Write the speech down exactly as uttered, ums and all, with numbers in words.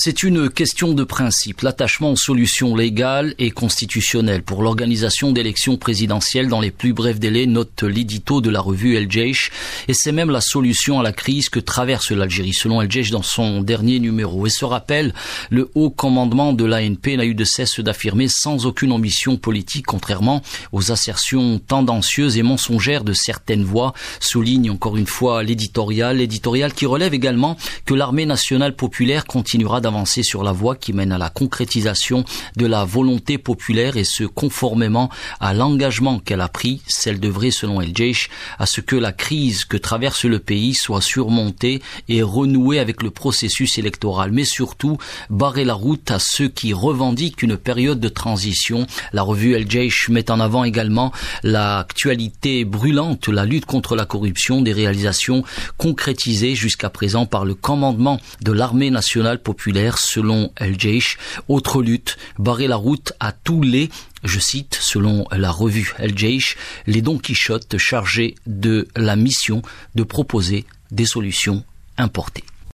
C'est une question de principe, l'attachement aux solutions légales et constitutionnelles pour l'organisation d'élections présidentielles dans les plus brefs délais, note l'édito de la revue El Jaish, et c'est même la solution à la crise que traverse l'Algérie, selon El Jaish dans son dernier numéro. Et ce rappel, le haut commandement de l'A N P n'a eu de cesse d'affirmer sans aucune ambition politique, contrairement aux assertions tendancieuses et mensongères de certaines voix, souligne encore une fois l'éditorial, l'éditorial qui relève également que l'armée nationale populaire continuera d'avancer avancer sur la voie qui mène à la concrétisation de la volonté populaire et ce conformément à l'engagement qu'elle a pris. Celle devrait, selon El Jaish, à ce que la crise que traverse le pays soit surmontée et renouée avec le processus électoral, mais surtout barrer la route à ceux qui revendiquent une période de transition. La revue El Jaish met en avant également l'actualité brûlante, la lutte contre la corruption, des réalisations concrétisées jusqu'à présent par le commandement de l'armée nationale populaire. Selon El Jaish, autre lutte, barrer la route à tous les, je cite, selon la revue El Jaish, les Don Quichotte chargés de la mission de proposer des solutions importées.